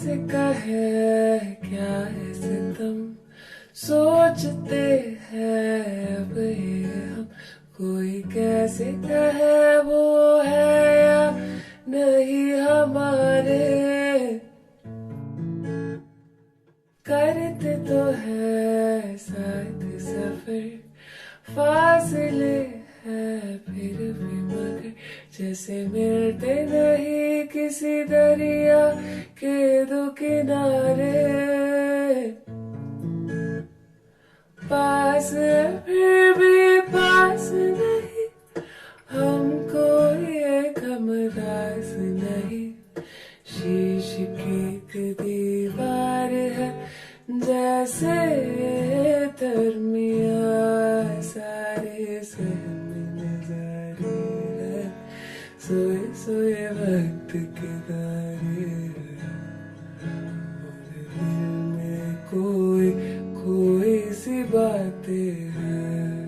कैसे कहे क्या है सितम, सोचते हैं अब ये हम, कोई कैसे कहे वो है या नहीं हमारे। करते तो है साथ सफर, फासले है फिर भी मगर जैसे मिलते नहीं किसी दरिया के दो किनारे। पास है फिर भी पास नहीं, हमको ये कम रास नहीं। शीश की एक दीवार है जैसे तरमिया, सारे सहमी नजारे है, सोए सोए वक्त के तारे हैं। और दिल में कोई कोई सी बातें हैं,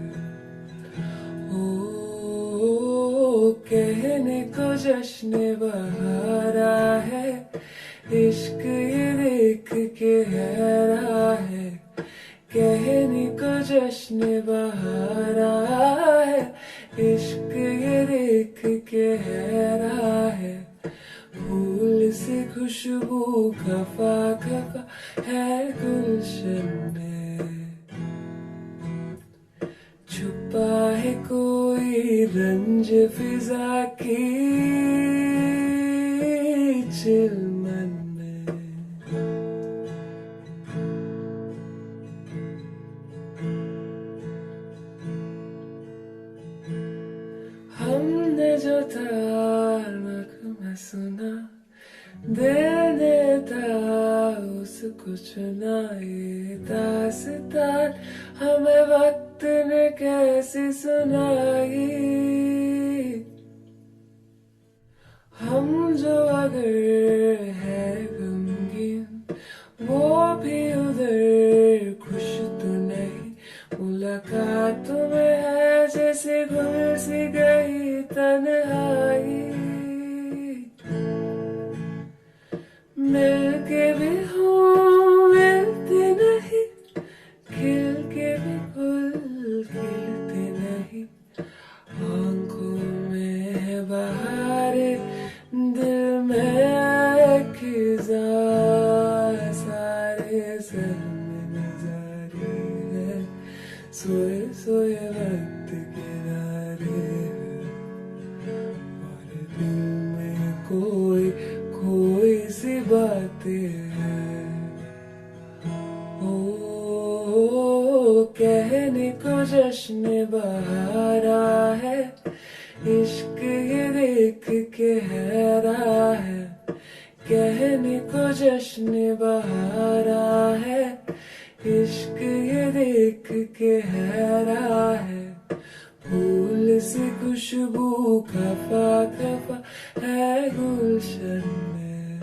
ओ कहने को जश्न बहारा है, इश्क ये देख के हैरा है। कहने को जश्न बहारा है, इश्क ये देख के हैरा है। फूल से खुशबू खफा खफा है गुलशन में, छुपा है कोई रंज फिजा की चिलमन में। हमने जो था नगमा सुना, दिल ने था उसको चुना। ये दास्तान हमें वक्त ने कैसे सुनाई, हम जो अगर है गमगीन वो भी उधर खुश तो नहीं। मुलाकात में है जैसे घुल सी गई तन्हाई, मिल के भी हूँ मिलते नहीं, खिल के भी फूल खिलते नहीं। आंखों में है बहारे, दिल में खिजा, सारे सहमे नजारे हैं, सोए सोए वक्त किनारे हैं। और दिल में कोई कोई सी बातें हैं, ओ कहने को जश्न बहारा है, इश्क ये देख के हैरा है। कहने को जश्न बहारा है, इश्क ये देख के हैरा है। फूल से खुशबू खफा खफा है गुलशन में,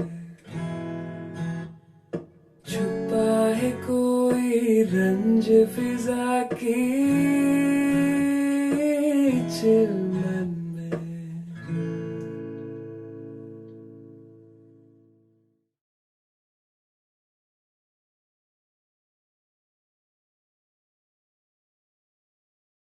छुपा है कोई रंज फिजा की चिल